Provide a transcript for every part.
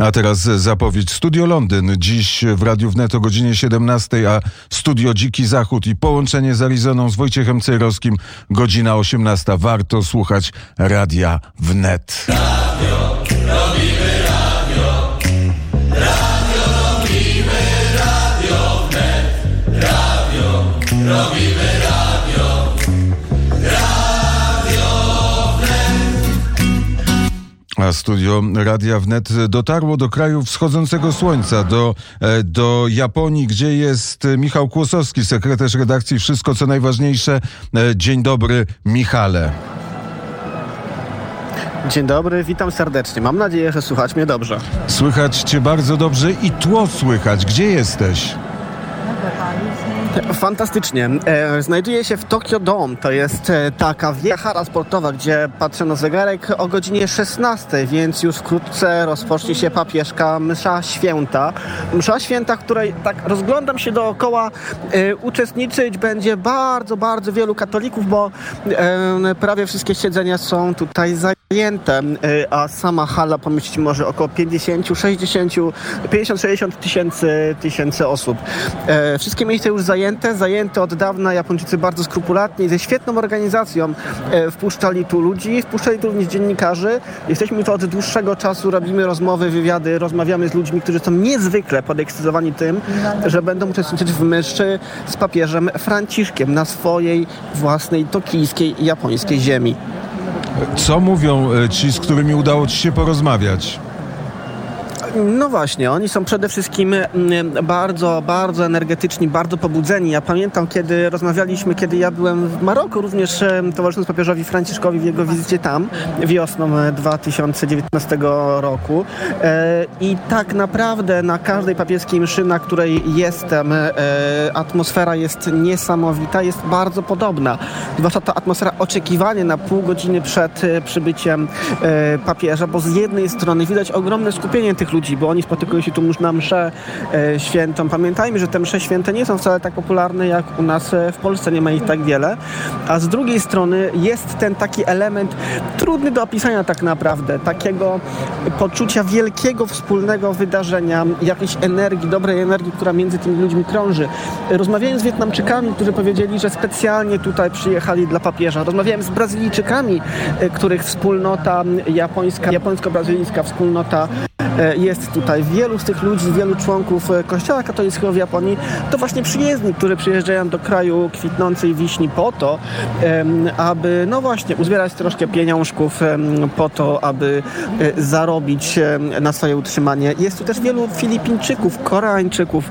A teraz zapowiedź. Studio Londyn. Dziś w Radiu Wnet o godzinie 17, a Studio Dziki Zachód i połączenie z Arizoną z Wojciechem Cejrowskim godzina 18. Warto słuchać Radia Wnet. Radio, robimy radio. Radio, robimy Radio Wnet. Radio, robimy radio. A studio Radia Wnet dotarło do kraju wschodzącego słońca, do Japonii, gdzie jest Michał Kłosowski, sekretarz redakcji Wszystko co najważniejsze. Dzień dobry, Michale. Dzień dobry, witam serdecznie. Mam nadzieję, że słychać mnie dobrze. Słychać cię bardzo dobrze i tło słychać. Gdzie jesteś? Fantastycznie. Znajduję się w Tokyo Dome. To jest taka wielka hala sportowa, gdzie patrzę na zegarek o godzinie 16, więc już wkrótce rozpocznie się papieska msza święta. Msza święta, której tak rozglądam się dookoła, uczestniczyć będzie bardzo, bardzo wielu katolików, bo prawie wszystkie siedzenia są tutaj zajęte, a sama hala pomieścić może około 50-60 tysięcy osób. Wszystkie miejsca już zajęte od dawna. Japończycy bardzo skrupulatnie i ze świetną organizacją wpuszczali tu ludzi, wpuszczali tu również dziennikarzy. Jesteśmy tu od dłuższego czasu, robimy rozmowy, wywiady, rozmawiamy z ludźmi, którzy są niezwykle podekscytowani tym, że będą uczestniczyć w mszy z papieżem Franciszkiem na swojej własnej tokijskiej, japońskiej ziemi. Co mówią ci, z którymi udało ci się porozmawiać? No właśnie, oni są przede wszystkim bardzo, bardzo energetyczni, bardzo pobudzeni. Ja pamiętam, kiedy rozmawialiśmy, kiedy ja byłem w Maroku, również towarzysząc papieżowi Franciszkowi w jego wizycie tam wiosną 2019 roku. I tak naprawdę na każdej papieskiej mszy, na której jestem, atmosfera jest niesamowita, jest bardzo podobna. Zwłaszcza ta atmosfera oczekiwania na pół godziny przed przybyciem papieża, bo z jednej strony widać ogromne skupienie tych ludzi, bo oni spotykają się tu na mszę świętą. Pamiętajmy, że te msze święte nie są wcale tak popularne jak u nas w Polsce, nie ma ich tak wiele. A z drugiej strony jest ten taki element trudny do opisania tak naprawdę, takiego poczucia wielkiego wspólnego wydarzenia, jakiejś energii, dobrej energii, która między tymi ludźmi krąży. Rozmawiałem z Wietnamczykami, którzy powiedzieli, że specjalnie tutaj przyjechali dla papieża. Rozmawiałem z Brazylijczykami, których wspólnota japońsko-brazylijska wspólnota jest tutaj. Wielu z tych ludzi, wielu członków Kościoła katolickiego w Japonii to właśnie przyjezdni, którzy przyjeżdżają do kraju kwitnącej wiśni po to, aby no właśnie uzbierać troszkę pieniążków po to, aby zarobić na swoje utrzymanie. Jest tu też wielu Filipińczyków, Koreańczyków.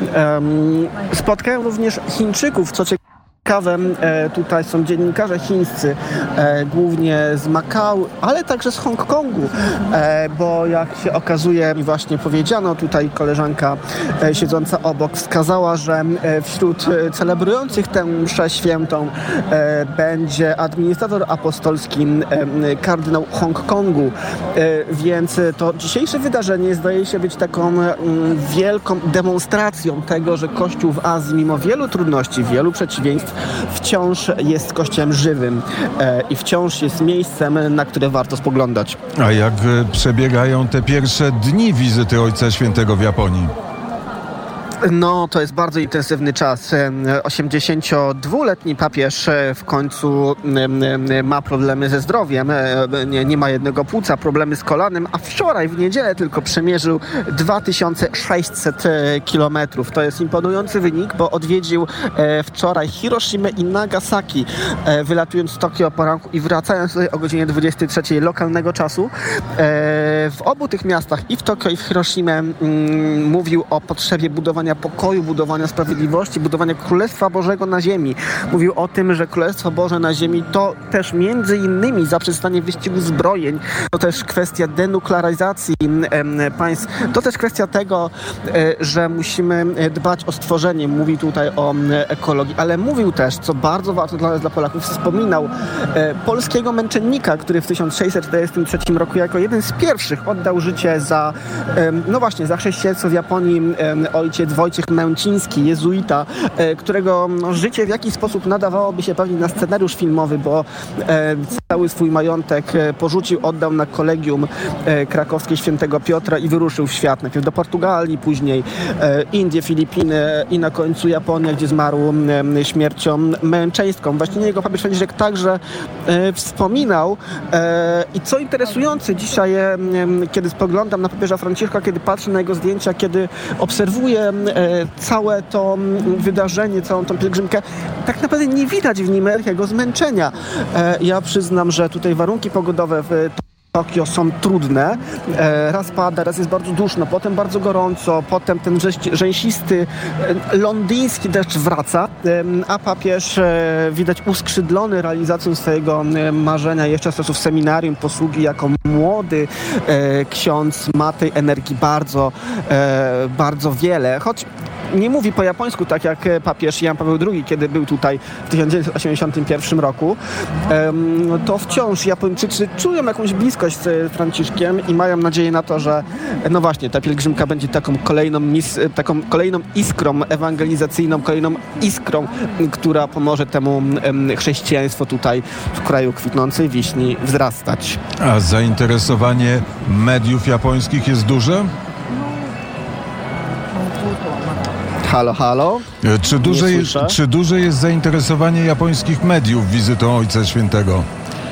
Spotkałem również Chińczyków, co ciekawe. Tutaj są dziennikarze chińscy, głównie z Makau, ale także z Hongkongu, bo jak się okazuje, mi właśnie powiedziano, tutaj koleżanka siedząca obok wskazała, że wśród celebrujących tę mszę świętą będzie administrator apostolski kardynał Hongkongu, więc to dzisiejsze wydarzenie zdaje się być taką wielką demonstracją tego, że Kościół w Azji mimo wielu trudności, wielu przeciwieństw wciąż jest kościołem żywym i wciąż jest miejscem, na które warto spoglądać. A jak przebiegają te pierwsze dni wizyty Ojca Świętego w Japonii? No, to jest bardzo intensywny czas. 82-letni papież w końcu ma problemy ze zdrowiem, nie ma jednego płuca, problemy z kolanem, a wczoraj w niedzielę tylko przemierzył 2600 kilometrów. To jest imponujący wynik, bo odwiedził wczoraj Hiroshimę i Nagasaki, wylatując z Tokio o poranku i wracając tutaj o godzinie 23 lokalnego czasu. W obu tych miastach, i w Tokio, i w Hiroshimę, mówił o potrzebie budowania pokoju, budowania sprawiedliwości, budowania Królestwa Bożego na ziemi. Mówił o tym, że Królestwo Boże na ziemi to też między innymi zaprzestanie wyścigu zbrojeń, to też kwestia denuklearyzacji państw, to też kwestia tego, że musimy dbać o stworzenie. Mówił tutaj o ekologii, ale mówił też, co bardzo ważne dla Polaków, wspominał polskiego męczennika, który w 1643 roku jako jeden z pierwszych oddał życie za, no właśnie, za chrześcijaństwo w Japonii, ojciec Wojciech Męciński, jezuita, którego życie w jakiś sposób nadawałoby się pewnie na scenariusz filmowy, bo cały swój majątek porzucił, oddał na kolegium krakowskie Świętego Piotra i wyruszył w świat. Najpierw do Portugalii, później Indie, Filipiny i na końcu Japonia, gdzie zmarł śmiercią męczeńską. Właśnie jego papież Franciszek także wspominał. I co interesujące dzisiaj, kiedy spoglądam na papieża Franciszka, kiedy patrzę na jego zdjęcia, kiedy obserwuję całe to wydarzenie, całą tą pielgrzymkę, tak naprawdę nie widać w nim jego zmęczenia. Ja przyznam, że tutaj warunki pogodowe w Tokio są trudne. Raz pada, raz jest bardzo duszno, potem bardzo gorąco, potem ten rzęsisty londyński deszcz wraca, a papież widać uskrzydlony realizacją swojego marzenia jeszcze z czasów seminarium, posługi jako młody ksiądz ma tej energii bardzo, bardzo wiele. Choć nie mówi po japońsku tak jak papież Jan Paweł II, kiedy był tutaj w 1981 roku, to wciąż Japończycy czują jakąś bliskość z Franciszkiem i mają nadzieję na to, że no właśnie ta pielgrzymka będzie taką kolejną iskrą ewangelizacyjną, kolejną iskrą, która pomoże temu chrześcijaństwu tutaj w kraju kwitnącej wiśni wzrastać. A zainteresowanie mediów japońskich jest duże? Halo, halo? Czy duże jest zainteresowanie japońskich mediów wizytą Ojca Świętego?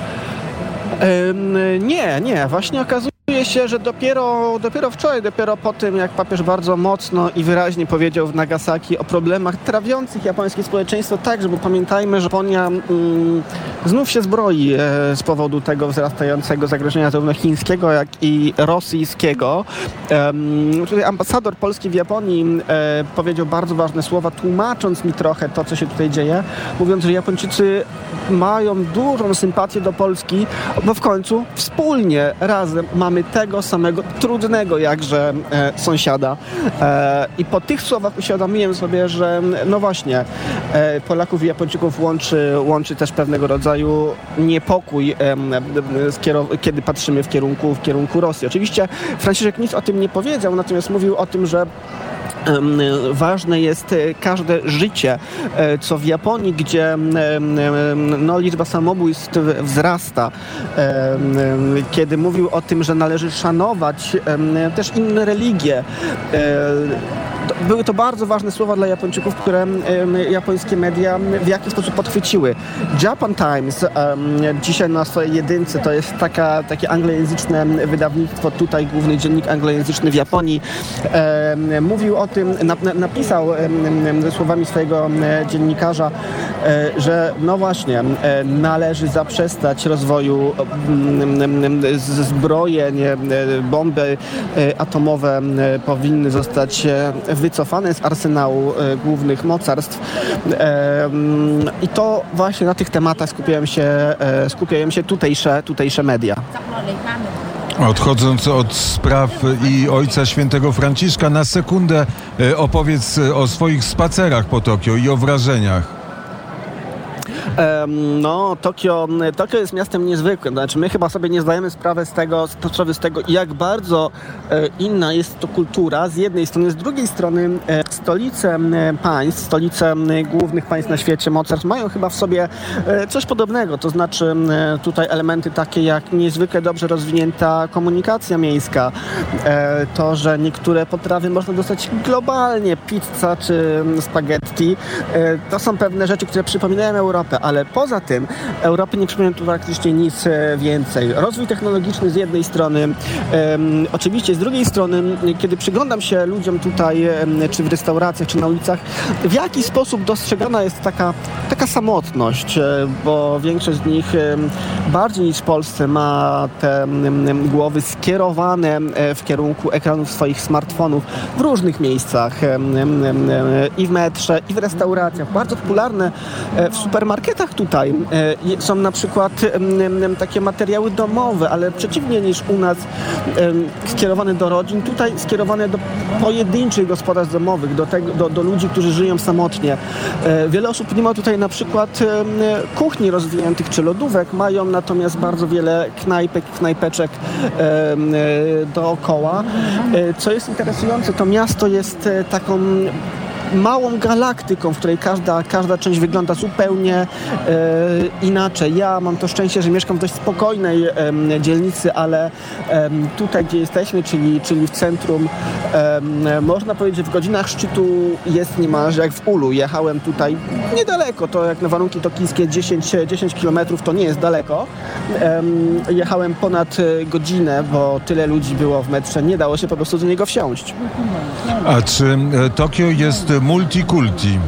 Nie. Właśnie okazuje się, że dopiero wczoraj, dopiero po tym, jak papież bardzo mocno i wyraźnie powiedział w Nagasaki o problemach trawiących japońskie społeczeństwo także, bo pamiętajmy, że Japonia znów się zbroi z powodu tego wzrastającego zagrożenia zarówno chińskiego, jak i rosyjskiego. Tutaj ambasador Polski w Japonii powiedział bardzo ważne słowa, tłumacząc mi trochę to, co się tutaj dzieje, mówiąc, że Japończycy mają dużą sympatię do Polski, bo w końcu wspólnie, razem mamy tego samego trudnego jakże sąsiada. I po tych słowach uświadomiłem sobie, że no właśnie Polaków i Japończyków łączy też pewnego rodzaju niepokój, kiedy patrzymy w kierunku Rosji. Oczywiście Franciszek nic o tym nie powiedział, natomiast mówił o tym, że ważne jest każde życie, co w Japonii, gdzie liczba samobójstw wzrasta. Kiedy mówił o tym, że należy szanować też inne religie. Były to bardzo ważne słowa dla Japończyków, które japońskie media w jakiś sposób podchwyciły. Japan Times dzisiaj na swojej jedynce, to jest takie anglojęzyczne wydawnictwo, tutaj główny dziennik anglojęzyczny w Japonii, mówił o tym, napisał słowami swojego dziennikarza, że no właśnie należy zaprzestać rozwoju zbrojeń, bomby atomowe powinny zostać wycofane z arsenału głównych mocarstw. I to właśnie na tych tematach skupiają się tutejsze media. Odchodząc od spraw i Ojca Świętego Franciszka, na sekundę opowiedz o swoich spacerach po Tokio i o wrażeniach. Tokio jest miastem niezwykłym. Znaczy, my chyba sobie nie zdajemy sprawy z tego, jak bardzo inna jest to kultura z jednej strony, z drugiej strony stolice państw, stolice głównych państw na świecie, mocarstw mają chyba w sobie coś podobnego. To znaczy tutaj elementy takie jak niezwykle dobrze rozwinięta komunikacja miejska, to, że niektóre potrawy można dostać globalnie, pizza czy spaghetti, to są pewne rzeczy, które przypominają Europę, ale poza tym Europy nie przypomina tu praktycznie nic więcej. Rozwój technologiczny z jednej strony, oczywiście z drugiej strony, kiedy przyglądam się ludziom tutaj, czy w restauracjach, czy na ulicach, w jaki sposób dostrzegana jest taka samotność, bo większość z nich bardziej niż w Polsce ma te głowy skierowane w kierunku ekranów swoich smartfonów w różnych miejscach, i w metrze, i w restauracjach. Bardzo popularne w supermarketach marketach tutaj są na przykład takie materiały domowe, ale przeciwnie niż u nas skierowane do rodzin, tutaj skierowane do pojedynczych gospodarstw domowych, do ludzi, którzy żyją samotnie. Wiele osób nie ma tutaj na przykład kuchni rozwiniętych czy lodówek, mają natomiast bardzo wiele knajpek, knajpeczek dookoła. Co jest interesujące, to miasto jest taką małą galaktyką, w której każda część wygląda zupełnie inaczej. Ja mam to szczęście, że mieszkam w dość spokojnej dzielnicy, ale tutaj, gdzie jesteśmy, czyli w centrum, można powiedzieć, że w godzinach szczytu jest niemalże jak w ulu. Jechałem tutaj niedaleko, to jak na warunki tokijskie 10 km to nie jest daleko. Jechałem ponad godzinę, bo tyle ludzi było w metrze, nie dało się po prostu do niego wsiąść. A czy Tokio jest multikulti?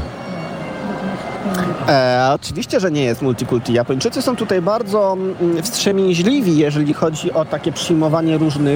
Oczywiście, że nie jest multikulti. Japończycy są tutaj bardzo wstrzemięźliwi, jeżeli chodzi o takie przyjmowanie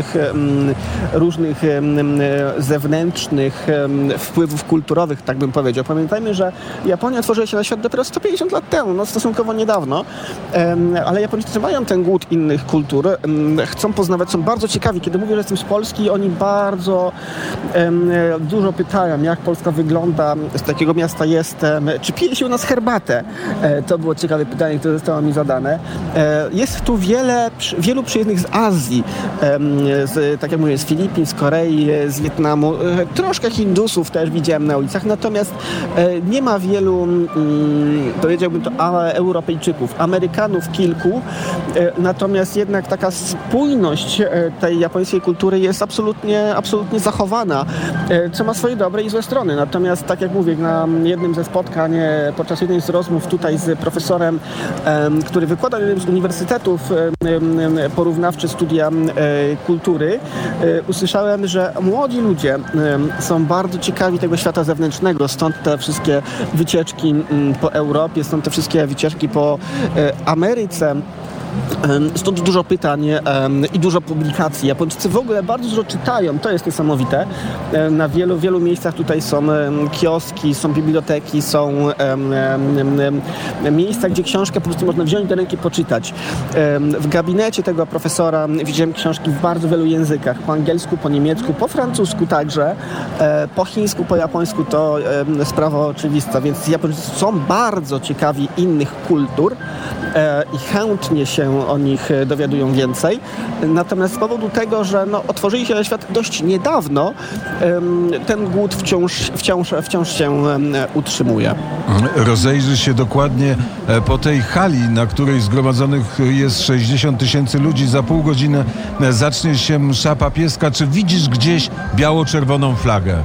różnych zewnętrznych wpływów kulturowych, tak bym powiedział. Pamiętajmy, że Japonia otworzyła się na świat dopiero 150 lat temu, no stosunkowo niedawno, ale Japończycy mają ten głód innych kultur, chcą poznawać, są bardzo ciekawi. Kiedy mówię, że jestem z Polski, oni bardzo dużo pytają, jak Polska wygląda, z takiego miasta jestem, czy pije się u nas herbatę. To było ciekawe pytanie, które zostało mi zadane. Jest tu wielu przyjezdnych z Azji, tak jak mówię, z Filipin, z Korei, z Wietnamu. Troszkę Hindusów też widziałem na ulicach, natomiast nie ma wielu, powiedziałbym to, Europejczyków. Amerykanów kilku, natomiast jednak taka spójność tej japońskiej kultury jest absolutnie zachowana, co ma swoje dobre i złe strony. Natomiast, tak jak mówię, na jednym ze spotkań, podczas jednej z rozmów tutaj z profesorem, który wykłada w jednym z uniwersytetów porównawcze studia kultury, usłyszałem, że młodzi ludzie są bardzo ciekawi tego świata zewnętrznego, stąd te wszystkie wycieczki po Europie, stąd te wszystkie wycieczki po Ameryce. Stąd dużo pytań i dużo publikacji. Japończycy w ogóle bardzo dużo czytają, to jest niesamowite. Na wielu miejscach tutaj są kioski, są biblioteki, są miejsca, gdzie książkę po prostu można wziąć do ręki, poczytać. W gabinecie tego profesora widziałem książki w bardzo wielu językach. Po angielsku, po niemiecku, po francusku także. Po chińsku, po japońsku to sprawa oczywista, więc Japończycy są bardzo ciekawi innych kultur i chętnie się o nich dowiadują więcej. Natomiast z powodu tego, że otworzyli się na świat dość niedawno, ten głód wciąż się utrzymuje. Rozejrzy się dokładnie po tej hali, na której zgromadzonych jest 60 000 ludzi. Za pół godziny zacznie się msza papieska. Czy widzisz gdzieś biało-czerwoną flagę?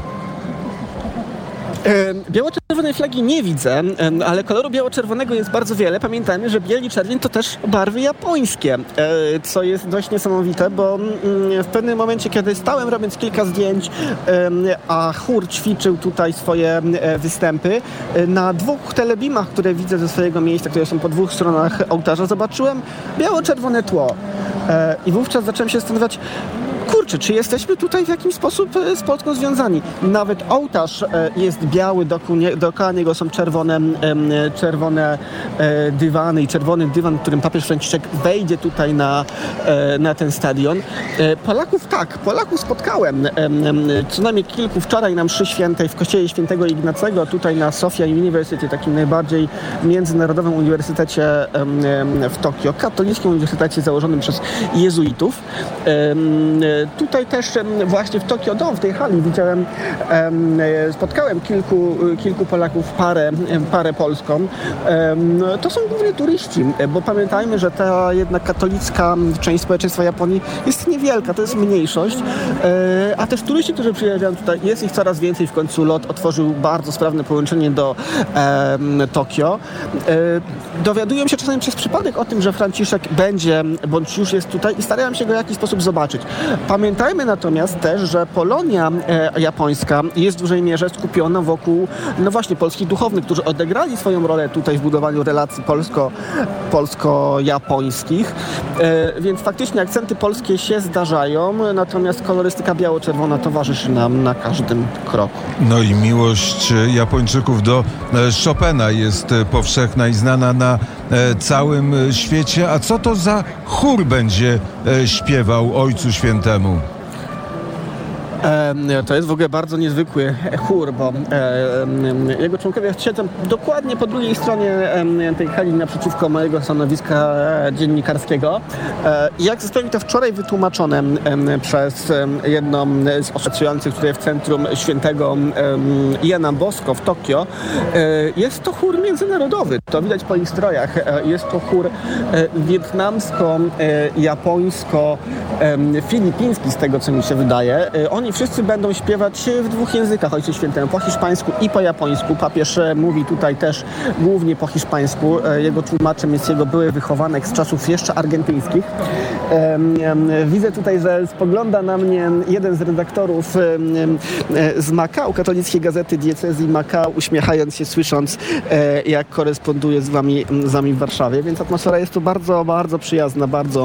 Biało-czerwonej flagi nie widzę, ale koloru biało-czerwonego jest bardzo wiele. Pamiętajmy, że biel i czerwień to też barwy japońskie, co jest dość niesamowite, bo w pewnym momencie, kiedy stałem robiąc kilka zdjęć, a chór ćwiczył tutaj swoje występy, na dwóch telebimach, które widzę ze swojego miejsca, które są po dwóch stronach ołtarza, zobaczyłem biało-czerwone tło. I wówczas zacząłem się zastanawiać, kurczę, czy jesteśmy tutaj w jakiś sposób z Polską związani? Nawet ołtarz jest biały, dookoła niego są czerwone dywany i czerwony dywan, którym papież Franciszek wejdzie tutaj na ten stadion. Polaków spotkałem. Co najmniej kilku wczoraj na mszy świętej w kościele świętego Ignacego, tutaj na Sophia University, takim najbardziej międzynarodowym uniwersytecie w Tokio, katolickim uniwersytecie założonym przez jezuitów. Tutaj też właśnie w Tokio Dome, w tej hali spotkałem kilku Polaków, parę polską. To są głównie turyści, bo pamiętajmy, że ta jednak katolicka część społeczeństwa Japonii jest niewielka, to jest mniejszość, a też turyści, którzy przyjeżdżają tutaj, jest ich coraz więcej. W końcu LOT otworzył bardzo sprawne połączenie do Tokio. Dowiadują się czasami przez przypadek o tym, że Franciszek będzie, bądź już jest tutaj i starają się go w jakiś sposób zobaczyć. Pamiętajmy natomiast też, że Polonia japońska jest w dużej mierze skupiona wokół, no właśnie, polskich duchownych, którzy odegrali swoją rolę tutaj w budowaniu relacji polsko-japońskich, więc faktycznie akcenty polskie się zdarzają, natomiast kolorystyka biało-czerwona towarzyszy nam na każdym kroku. No i miłość Japończyków do Chopina jest powszechna i znana na całym świecie. A co to za chór będzie śpiewał Ojcu Świętemu? To jest w ogóle bardzo niezwykły chór, bo jego członkowie siedzą dokładnie po drugiej stronie tej hali naprzeciwko mojego stanowiska dziennikarskiego. Jak zostało mi to wczoraj wytłumaczone przez jedną z osób pracujących tutaj w Centrum Świętego Jana Bosko w Tokio, jest to chór międzynarodowy. To widać po ich strojach. Jest to chór wietnamsko-japońsko-filipiński, z tego co mi się wydaje. Oni wszyscy będą śpiewać w dwóch językach Ojcu Świętemu, po hiszpańsku i po japońsku. Papież mówi tutaj też głównie po hiszpańsku. Jego tłumaczem jest jego były wychowanek z czasów jeszcze argentyńskich. Widzę tutaj, że spogląda na mnie jeden z redaktorów z Makao, katolickiej gazety Diecezji Makao, uśmiechając się, słysząc, jak koresponduje z wami w Warszawie, więc atmosfera jest tu bardzo, bardzo przyjazna,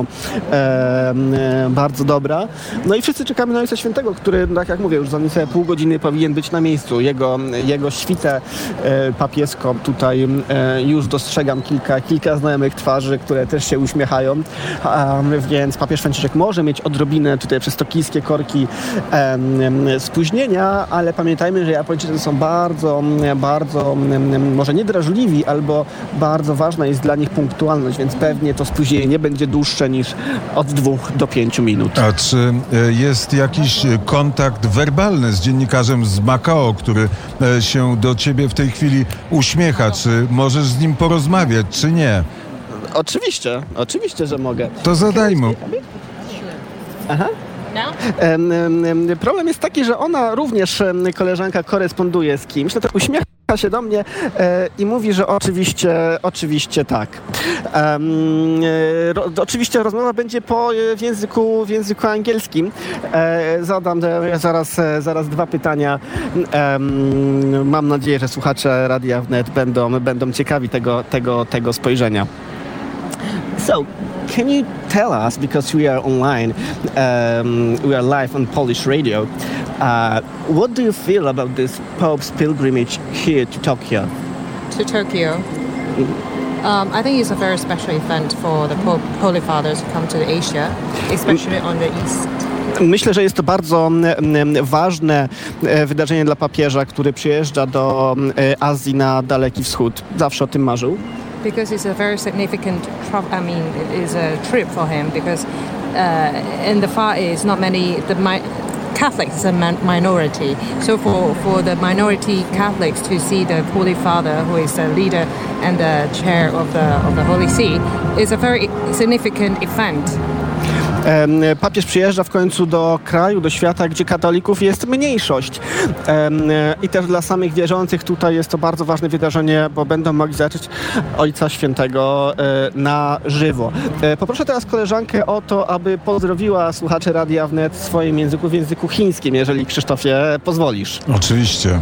bardzo dobra. No i wszyscy czekamy na Ojca Świętego, który, tak jak mówię, już za niecałe pół godziny powinien być na miejscu. Jego świtę papieską tutaj już dostrzegam kilka znajomych twarzy, które też się uśmiechają, więc papież Franciszek może mieć odrobinę tutaj przez tokijskie korki spóźnienia, ale pamiętajmy, że Japończycy są bardzo, bardzo może nie drażliwi, albo bardzo ważna jest dla nich punktualność, więc pewnie to spóźnienie nie będzie dłuższe niż od 2 do 5 minut. A czy jest jakiś kontakt werbalny z dziennikarzem z Makao, który się do ciebie w tej chwili uśmiecha? Czy możesz z nim porozmawiać, czy nie? Oczywiście, że mogę. To zadaj mu. Aha. Problem jest taki, że ona również, koleżanka, koresponduje z kimś, no to uśmiecha się do mnie i mówi, że oczywiście tak. Oczywiście rozmowa będzie w języku angielskim. Zadam zaraz 2 pytania. Mam nadzieję, że słuchacze Radia Wnet będą ciekawi tego spojrzenia. So, can you tell us, because we are online, we are live on Polish radio, what do you feel about this Pope's pilgrimage here to Tokyo? To Tokyo? I think it's a very special event for the Holy Fathers to come to Asia, especially on the east. Myślę, że jest to bardzo ważne wydarzenie dla papieża, który przyjeżdża do Azji na Daleki Wschód. Zawsze o tym marzył. Because it's a very significant it's a trip for him, because in the Far East, not many, Catholics is a minority. So for the minority Catholics to see the Holy Father, who is the leader and the chair of the Holy See, is a very significant event. Papież przyjeżdża w końcu do kraju, do świata, gdzie katolików jest mniejszość. I też dla samych wierzących tutaj jest to bardzo ważne wydarzenie, bo będą mogli zobaczyć Ojca Świętego na żywo. Poproszę teraz koleżankę o to, aby pozdrowiła słuchaczy Radia Wnet w swoim języku, w języku chińskim, jeżeli, Krzysztofie, pozwolisz. Oczywiście.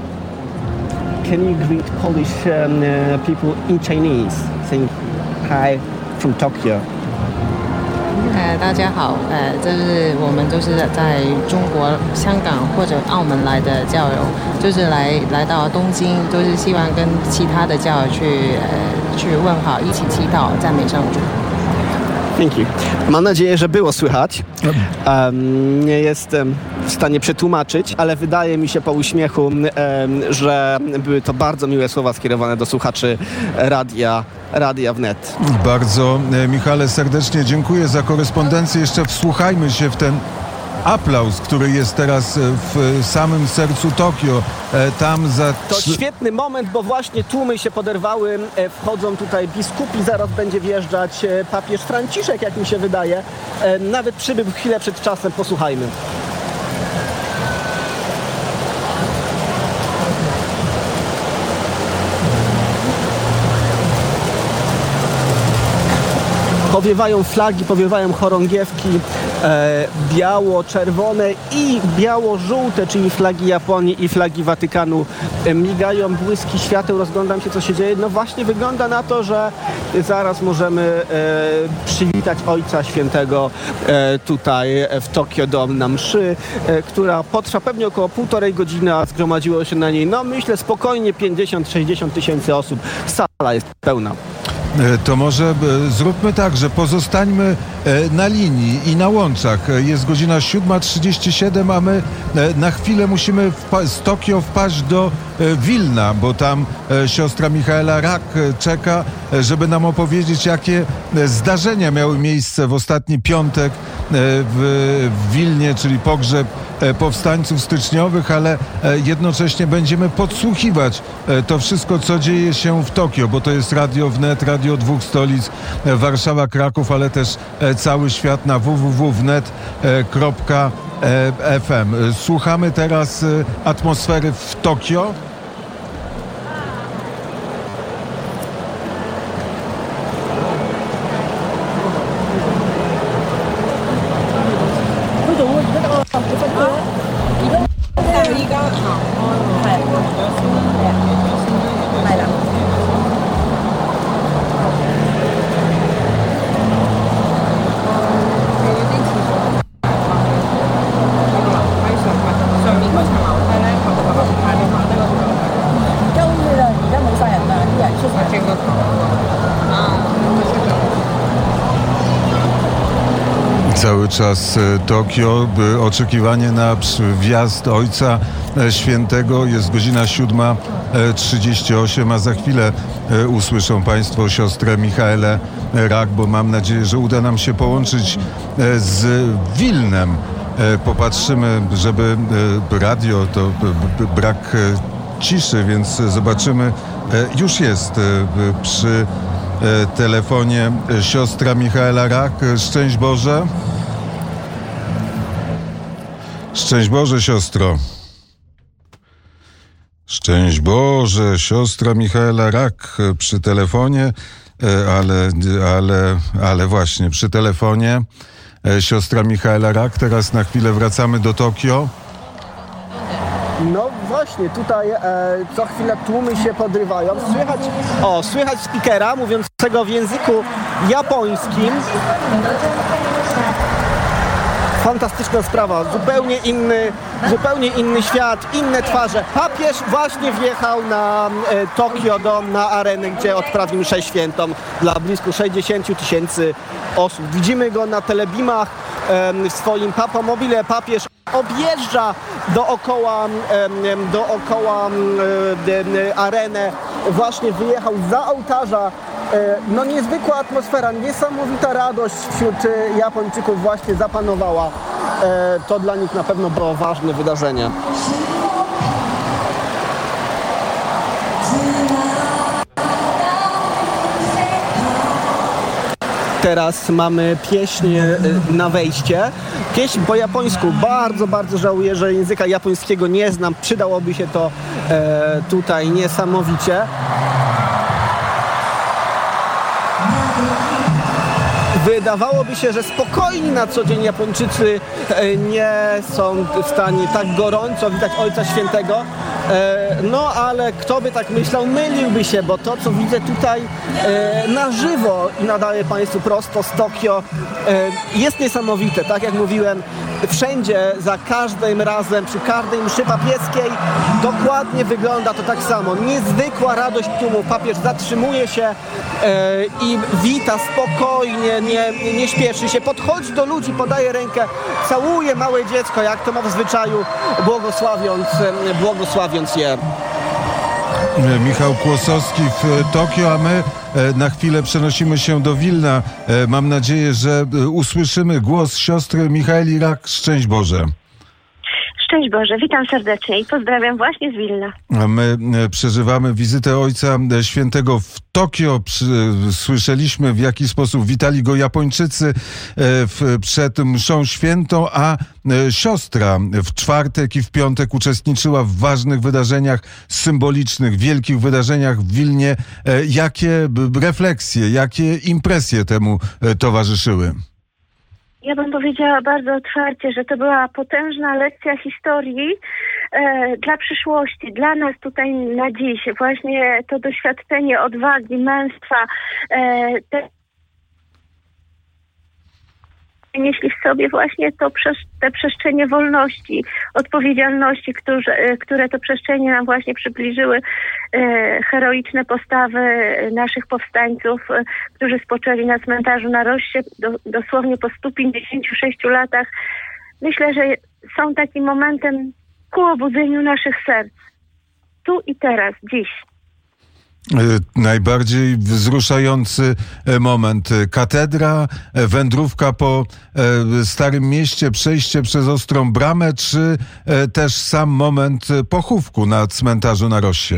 Can you greet Polish people in Chinese, saying hi from Tokyo? 大家好，这是我们都是在中国香港或者澳门来的教友，就是来到东京，都是希望跟其他的教友去问好，一起祈祷赞美上主。 Thank you. Mam nadzieję, że było słychać. Nie jestem w stanie przetłumaczyć, ale wydaje mi się po uśmiechu, że były to bardzo miłe słowa skierowane do słuchaczy Radia Wnet. Bardzo, Michale, serdecznie dziękuję za korespondencję. Jeszcze wsłuchajmy się w ten aplauz, który jest teraz w samym sercu Tokio. To świetny moment, bo właśnie tłumy się poderwały, wchodzą tutaj biskupi, zaraz będzie wjeżdżać papież Franciszek, jak mi się wydaje. Nawet przybył chwilę przed czasem, posłuchajmy. powiewają flagi, powiewają chorągiewki biało-czerwone i biało-żółte, czyli flagi Japonii i flagi Watykanu. Migają błyski świateł, rozglądam się, co się dzieje. No właśnie wygląda na to, że zaraz możemy przywitać Ojca Świętego tutaj w Tokyo Dome na mszy, która potrwa pewnie około 1,5 godziny, a zgromadziło się na niej, no myślę, spokojnie 50-60 tysięcy osób. Sala jest pełna. To może zróbmy tak, że pozostańmy na linii i na łączach. Jest godzina 7:37, a my na chwilę musimy z Tokio wpaść do Wilna, bo tam siostra Michaela Rak czeka, żeby nam opowiedzieć, jakie zdarzenia miały miejsce w ostatni piątek w Wilnie, czyli pogrzeb powstańców styczniowych, ale jednocześnie będziemy podsłuchiwać to wszystko, co dzieje się w Tokio, bo to jest Radio Wnet, Radio Dwóch Stolic, Warszawa, Kraków, ale też cały świat na www.wnet.fm. Słuchamy teraz atmosfery w Tokio. Cały czas Tokio, oczekiwanie na wjazd Ojca Świętego. Jest godzina 7:38, a za chwilę usłyszą Państwo siostrę Michaelę Rak, bo mam nadzieję, że uda nam się połączyć z Wilnem. Popatrzymy, żeby radio to brak ciszy, więc zobaczymy. Już jest przy telefonie siostra Michaela Rak. Szczęść Boże. Szczęść Boże, siostro. Szczęść Boże, siostra Michaela Rak przy telefonie, ale właśnie przy telefonie siostra Michaela Rak. Teraz na chwilę wracamy do Tokio. No właśnie, tutaj co chwilę tłumy się podrywają. Słychać speakera mówiącego w języku japońskim. Fantastyczna sprawa, zupełnie inny świat, inne twarze. Papież właśnie wjechał na Tokyo Dome, na arenę, gdzie odprawił mszę świętą dla blisko 60 tysięcy osób. Widzimy go na telebimach w swoim papamobile. Papież objeżdża dookoła arenę. Właśnie wyjechał za ołtarza. No niezwykła atmosfera, niesamowita radość wśród Japończyków właśnie zapanowała. To dla nich na pewno było ważne wydarzenie. Teraz mamy pieśń na wejście. Pieśń po japońsku. Bardzo, bardzo żałuję, że języka japońskiego nie znam. Przydałoby się to tutaj niesamowicie. Wydawałoby się, że spokojni na co dzień Japończycy nie są w stanie tak gorąco witać Ojca Świętego. No ale kto by tak myślał, myliłby się, bo to, co widzę tutaj na żywo i nadaję Państwu prosto z Tokio, jest niesamowite. Tak jak mówiłem, wszędzie, za każdym razem, przy każdej mszy papieskiej dokładnie wygląda to tak samo. Niezwykła radość tłumu. Papież zatrzymuje się i wita spokojnie, nie śpieszy się, podchodzi do ludzi, podaje rękę, całuje małe dziecko, jak to ma w zwyczaju, błogosławiąc je. Michał Kłosowski w Tokio, a my na chwilę przenosimy się do Wilna. Mam nadzieję, że usłyszymy głos siostry Michaeli Rak. Szczęść Boże. Szczęść Boże, witam serdecznie i pozdrawiam właśnie z Wilna. My przeżywamy wizytę Ojca Świętego w Tokio. Słyszeliśmy, w jaki sposób witali go Japończycy przed mszą świętą, a siostra w czwartek i w piątek uczestniczyła w ważnych wydarzeniach symbolicznych, wielkich wydarzeniach w Wilnie. Jakie refleksje, jakie impresje temu towarzyszyły? Ja bym powiedziała bardzo otwarcie, że to była potężna lekcja historii dla przyszłości, dla nas tutaj na dziś. Właśnie to doświadczenie odwagi, męstwa, nieśli w sobie właśnie te przestrzenie wolności, odpowiedzialności, które to przestrzenie nam właśnie przybliżyły heroiczne postawy naszych powstańców, którzy spoczęli na cmentarzu na Rossie dosłownie po 156 latach. Myślę, że są takim momentem ku obudzeniu naszych serc. Tu i teraz, dziś. Najbardziej wzruszający moment. Katedra, wędrówka po Starym Mieście, przejście przez Ostrą Bramę, czy też sam moment pochówku na cmentarzu na Rossie?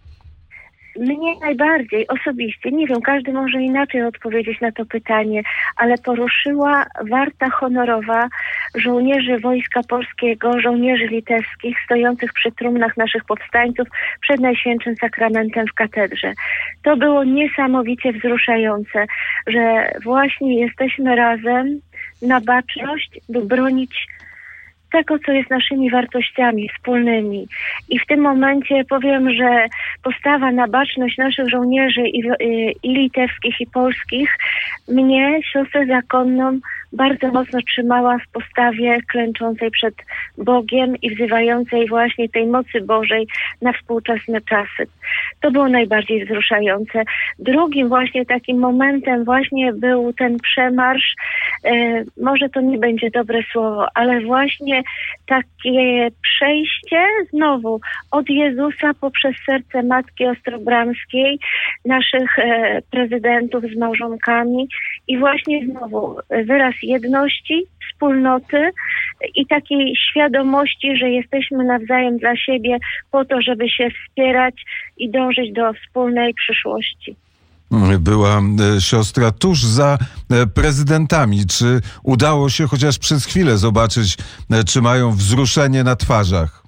Mnie najbardziej osobiście, nie wiem, każdy może inaczej odpowiedzieć na to pytanie, ale poruszyła warta honorowa żołnierzy Wojska Polskiego, żołnierzy litewskich stojących przy trumnach naszych powstańców przed Najświętszym Sakramentem w katedrze. To było niesamowicie wzruszające, że właśnie jesteśmy razem na baczność, by bronić tego, co jest naszymi wartościami wspólnymi. I w tym momencie powiem, że postawa na baczność naszych żołnierzy i litewskich, i polskich mnie, siostrę zakonną, bardzo mocno trzymała w postawie klęczącej przed Bogiem i wzywającej właśnie tej mocy Bożej na współczesne czasy. To było najbardziej wzruszające. Drugim właśnie takim momentem właśnie był ten przemarsz, może to nie będzie dobre słowo, ale właśnie takie przejście znowu od Jezusa poprzez serce Matki Ostrobramskiej, naszych prezydentów z małżonkami i właśnie znowu wyraz jedności, wspólnoty i takiej świadomości, że jesteśmy nawzajem dla siebie po to, żeby się wspierać i dążyć do wspólnej przyszłości. Była siostra tuż za prezydentami. Czy udało się chociaż przez chwilę zobaczyć, czy mają wzruszenie na twarzach?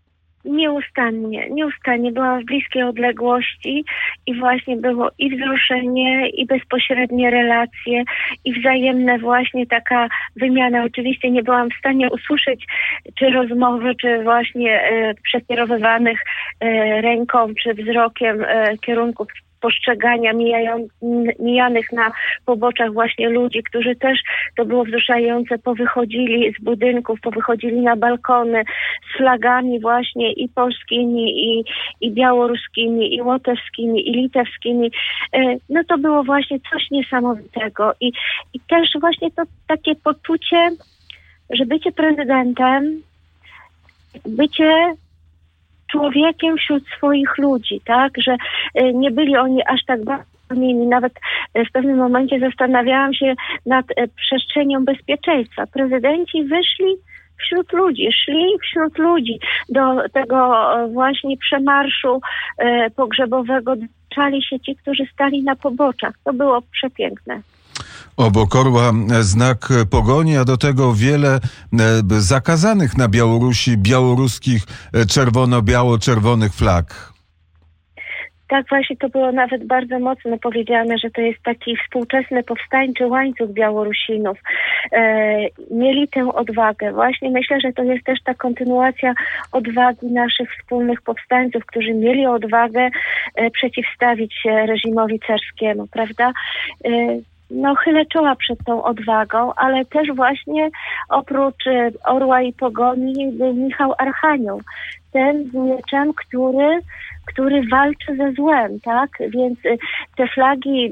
Nieustannie byłam w bliskiej odległości i właśnie było i wzruszenie, i bezpośrednie relacje, i wzajemne właśnie taka wymiana. Oczywiście nie byłam w stanie usłyszeć czy rozmowy, czy właśnie przekierowywanych ręką, czy wzrokiem kierunków postrzegania mijanych na poboczach właśnie ludzi, którzy też, to było wzruszające, powychodzili z budynków, powychodzili na balkony z flagami właśnie i polskimi, i białoruskimi, i łotewskimi, i litewskimi. No to było właśnie coś niesamowitego. I też właśnie to takie poczucie, że bycie prezydentem, bycie człowiekiem wśród swoich ludzi, tak, że nie byli oni aż tak bardzo. Nawet w pewnym momencie zastanawiałam się nad przestrzenią bezpieczeństwa. Prezydenci wyszli szli wśród ludzi do tego właśnie przemarszu pogrzebowego. Doczali się ci, którzy stali na poboczach. To było przepiękne. Obok orła znak pogoni, a do tego wiele zakazanych na Białorusi białoruskich czerwono-biało-czerwonych flag. Tak, właśnie to było nawet bardzo mocno powiedziane, że to jest taki współczesny powstańczy łańcuch Białorusinów. Mieli tę odwagę. Właśnie myślę, że to jest też ta kontynuacja odwagi naszych wspólnych powstańców, którzy mieli odwagę przeciwstawić się reżimowi carskiemu, prawda? No, chylę czoła przed tą odwagą, ale też właśnie oprócz orła i pogoni był Michał Archanioł. Ten z mieczem, który walczy ze złem, tak? Więc te flagi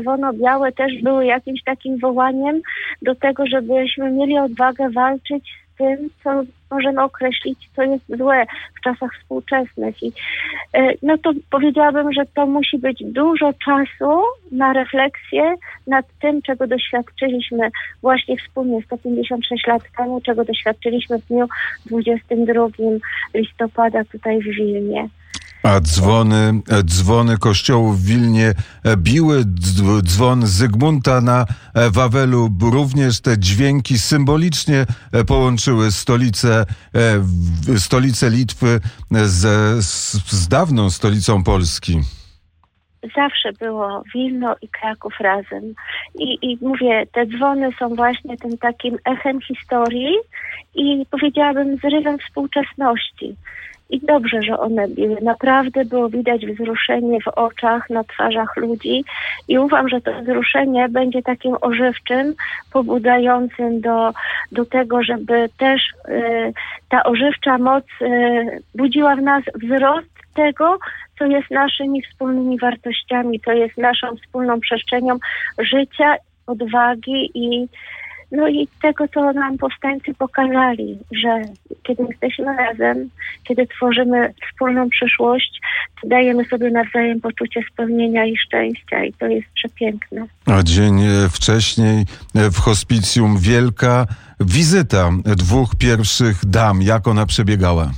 biało-czerwono-białe też były jakimś takim wołaniem do tego, żebyśmy mieli odwagę walczyć tym, co możemy określić, co jest złe w czasach współczesnych. I no to powiedziałabym, że to musi być dużo czasu na refleksję nad tym, czego doświadczyliśmy właśnie wspólnie 156 lat temu, czego doświadczyliśmy w dniu 22 listopada tutaj w Wilnie. A dzwony kościołów w Wilnie biły, dzwon Zygmunta na Wawelu również te dźwięki symbolicznie połączyły stolicę Litwy z dawną stolicą Polski. Zawsze było Wilno i Kraków razem. I mówię, te dzwony są właśnie tym takim echem historii i powiedziałabym zrywem współczesności. I dobrze, że one biły. Naprawdę było widać wzruszenie w oczach, na twarzach ludzi i ufam, że to wzruszenie będzie takim ożywczym, pobudzającym do tego, żeby też ta ożywcza moc budziła w nas wzrost tego, co jest naszymi wspólnymi wartościami, co jest naszą wspólną przestrzenią życia, odwagi i tego, co nam powstańcy pokazali, że kiedy jesteśmy razem, kiedy tworzymy wspólną przyszłość, to dajemy sobie nawzajem poczucie spełnienia i szczęścia i to jest przepiękne. A dzień wcześniej w hospicjum wielka wizyta 2 pierwszych dam. Jak ona przebiegała?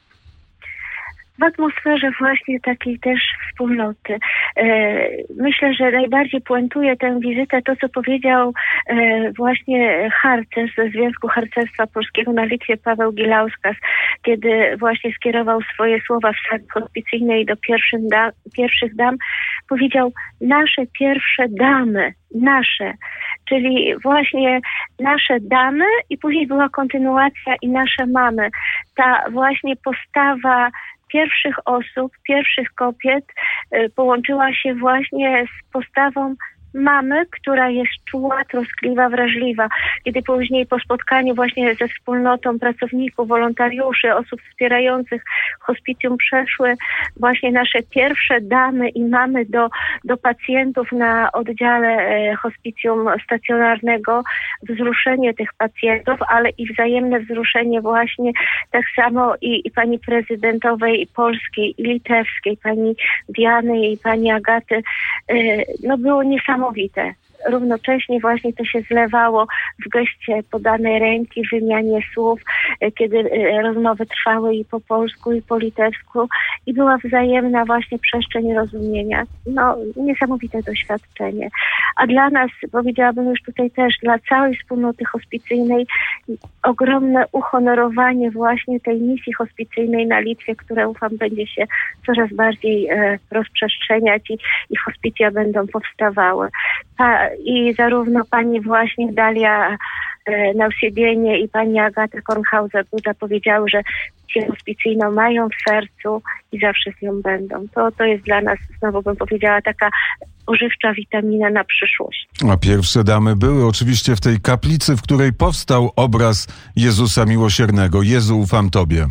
W atmosferze właśnie takiej też wspólnoty. Myślę, że najbardziej puentuje tę wizytę to, co powiedział właśnie harcerz ze Związku Harcerstwa Polskiego na Litwie Paweł Gilauskas, kiedy właśnie skierował swoje słowa w sali hospicyjnej do pierwszych dam. Powiedział: nasze pierwsze damy, nasze, czyli właśnie nasze damy i później była kontynuacja i nasze mamy. Ta właśnie postawa pierwszych osób, pierwszych kobiet połączyła się właśnie z postawą mamy, która jest czuła, troskliwa, wrażliwa. Kiedy później po spotkaniu właśnie ze wspólnotą pracowników, wolontariuszy, osób wspierających hospicjum przeszły właśnie nasze pierwsze damy i mamy do pacjentów na oddziale hospicjum stacjonarnego, wzruszenie tych pacjentów, ale i wzajemne wzruszenie właśnie tak samo i pani prezydentowej polskiej i litewskiej, pani Diany i pani Agaty, było niesamowite. Równocześnie właśnie to się zlewało w geście podanej ręki, wymianie słów, kiedy rozmowy trwały i po polsku, i po litewsku i była wzajemna właśnie przestrzeń rozumienia. Niesamowite doświadczenie. A dla nas, powiedziałabym już tutaj też, dla całej wspólnoty hospicyjnej ogromne uhonorowanie właśnie tej misji hospicyjnej na Litwie, które ufam będzie się coraz bardziej rozprzestrzeniać i hospicja będą powstawały. I zarówno pani właśnie Dalia Nausiedlienie i pani Agata Kornhauser-Buda powiedziały, że misję hospicyjną mają w sercu i zawsze z nią będą. To jest dla nas, znowu bym powiedziała, taka ożywcza witamina na przyszłość. A pierwsze damy były oczywiście w tej kaplicy, w której powstał obraz Jezusa Miłosiernego. Jezu, ufam Tobie.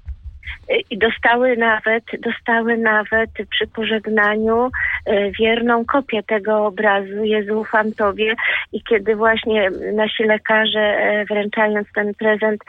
I dostały nawet przy pożegnaniu wierną kopię tego obrazu Jezu, ufam Tobie. I kiedy właśnie nasi lekarze, wręczając ten prezent,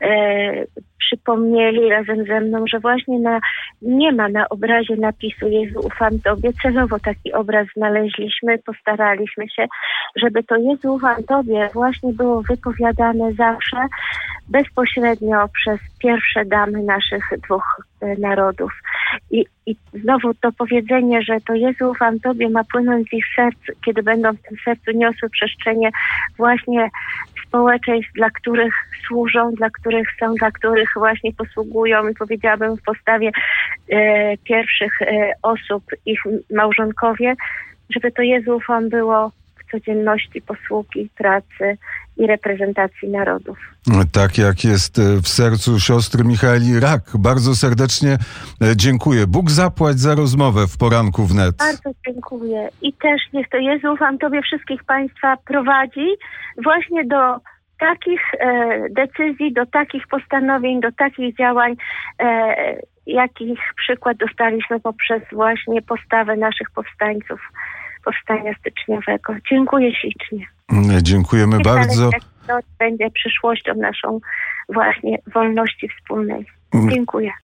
przypomnieli razem ze mną, że właśnie nie ma na obrazie napisu Jezu, ufam Tobie. Celowo taki obraz znaleźliśmy, postaraliśmy się, żeby to Jezu, ufam Tobie właśnie było wypowiadane zawsze bezpośrednio przez pierwsze damy naszych 2 narodów. I znowu to powiedzenie, że to Jezu, ufam Tobie ma płynąć z ich serc, kiedy będą w tym sercu niosły przestrzenie właśnie społeczeństw, dla których służą, dla których są, dla których właśnie posługują i powiedziałabym w postawie pierwszych osób, ich małżonkowie, żeby to Jezu, ufam było w codzienności posługi, pracy i reprezentacji narodów. Tak jak jest w sercu siostry Michaeli Rak. Bardzo serdecznie dziękuję. Bóg zapłać za rozmowę w poranku wnet. Bardzo dziękuję. I też niech to Jezu, ufam Tobie, wszystkich Państwa prowadzi właśnie do takich decyzji, do takich postanowień, do takich działań, jakich przykład dostaliśmy poprzez właśnie postawę naszych powstańców powstania styczniowego. Dziękuję ślicznie. Dziękujemy bardzo. to będzie przyszłością naszą właśnie wolności wspólnej. Dziękuję.